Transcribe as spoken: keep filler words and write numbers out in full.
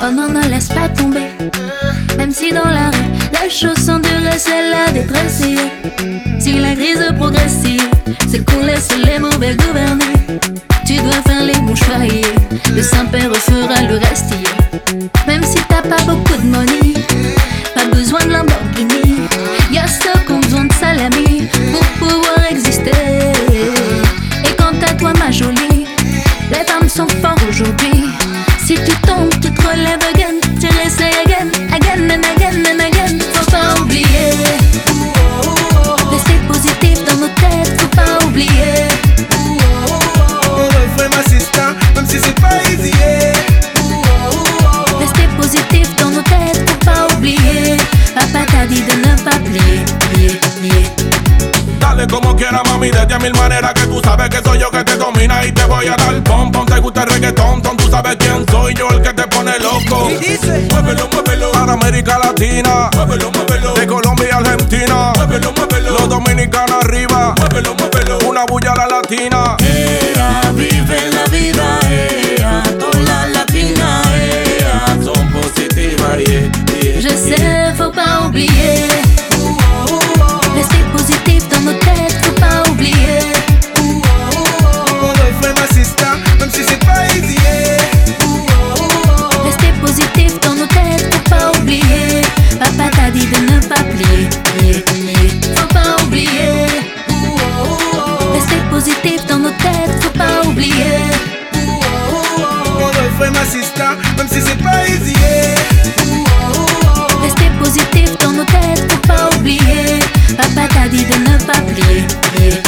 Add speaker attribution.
Speaker 1: Oh non, ne laisse pas tomber. Même si dans la rue, les choses sont dures et c'est la détresse. Si la crise progressive, c'est qu'on laisse les mauvais gouverner. Tu dois faire les bons choix, yeah. Le Saint-Père fera le reste, yeah. Même si t'as pas beaucoup de money, pas besoin de Lamborghini. Y'a ceux qui ont besoin de salami pour pouvoir exister. Et quant à toi ma jolie, les femmes sont fortes aujourd'hui. Si tu tombes, tu te relèves again. Tu réessayes again, again and again and again. Faut pas oublier, rester positif dans nos têtes. Faut pas oublier,
Speaker 2: on refait ma sister, même si c'est pas easy, yeah.
Speaker 1: rester positif dans nos têtes. Faut pas oublier, papa t'a dit de ne pas plier, plier, plier.
Speaker 3: Dale como quiera mami, de ti a mil maneras, que tú sabes que soy yo que te domina y te voy a dar pom pom. Te gusta el reggaetón, ton, tú sabes quién soy yo, el que te pone loco.
Speaker 2: Y dice,
Speaker 3: muévelo, muévelo, para América Latina, muévelo, muévelo, de Colombia y Argentina, muévelo, muévelo, los dominicanos arriba, muévelo, muévelo, una bulla a la latina.
Speaker 4: Ella vive la vida, ella, todas las latinas, ella, son positivas, yeah, yeah,
Speaker 1: Je sais, faut pas oublier, rester positif dans nos têtes. Faut pas oublier,
Speaker 2: on refait ma sister, même si c'est pas easy, yeah.
Speaker 1: rester positif dans nos têtes. Faut pas oublier, papa t'a dit de ne pas plier, plier, plier. Faut pas oublier, rester positif dans nos têtes. Faut pas oublier,
Speaker 2: on refait ma sister, même si c'est pas easy, yeah.
Speaker 1: rester positif dans nos têtes. Faut pas oublier, papa t'a dit de ne pas plier, plier.